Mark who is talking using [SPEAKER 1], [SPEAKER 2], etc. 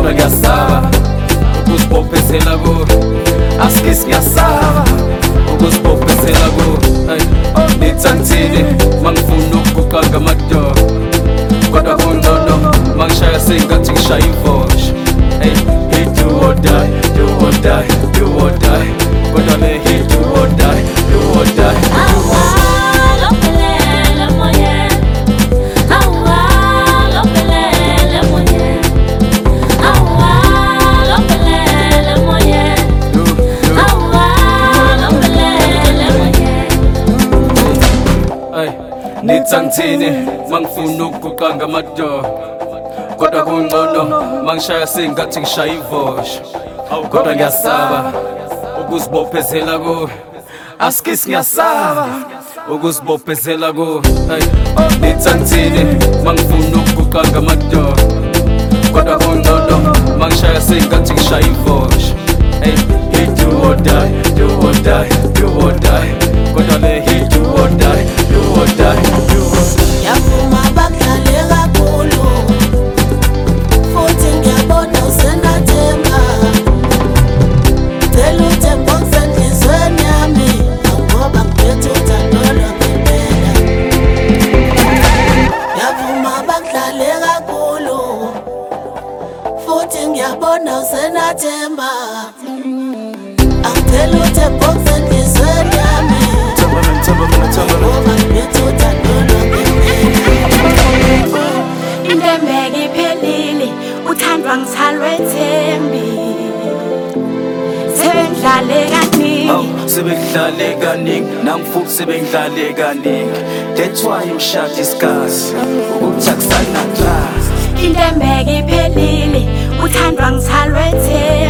[SPEAKER 1] kodwa ngiyasaba ukuzibophezela ku askis ngiyasaba ukuzibophezela ku nithangithini mangifuna ukuguqa ngamadoda kodwa kungcono mangishaya sengathi ngishaya ivosha he do or die, do or die, do or die kodwa le he do or die, do or die. Nithangithini mangifuna ukuguqa ngamadoda kodwa kungcono mangishaya sengathi ngishaya ivosha kodwa ngiyasaba ukuzibophezela ku askis ngiyasaba ukuzibophezela ku nithangithini mangifuna ukuguqa ngamadoda kodwa kungcono mangishaya sengathi ngishaya ivosha he do or die, do or die, do or die kodwa le he do or die, do or die, do or die.
[SPEAKER 2] Yavuma bakudlale kakhulu futhi ngiyabona usenathemba cela uthemba okusenhlizweni yami ngoba ngiphethe uthando lwangempela. Yavuma bakudlale kakhulu futhi ngiyabona usenathemba angicela uthemba okusenhlizweni yami ngoba ngiphethe uthando
[SPEAKER 3] Intembeke iphelile uthandwa ngithalwe Thembi sebendlale kaningi
[SPEAKER 1] sebengidlale kaningi nami futhi sebengidlale kaningi that's why imshaya discuss ukuthi akusana class.
[SPEAKER 3] Intembeke iphelile uthandwa ngithalwe Thembi